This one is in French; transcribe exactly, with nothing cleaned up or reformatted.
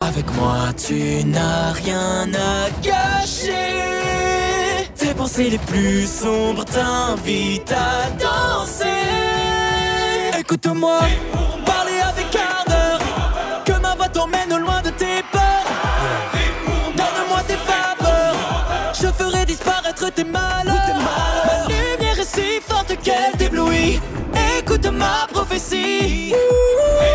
Avec moi tu n'as rien à cacher. Tes pensées les plus sombres t'invitent à danser. Écoute-moi, parler avec ardeur, que ma voix t'emmène au loin de tes peurs. Donne-moi tes faveurs, je ferai disparaître tes malheurs. Ma lumière est si forte qu'elle t'éblouit. Écoute ma prophétie.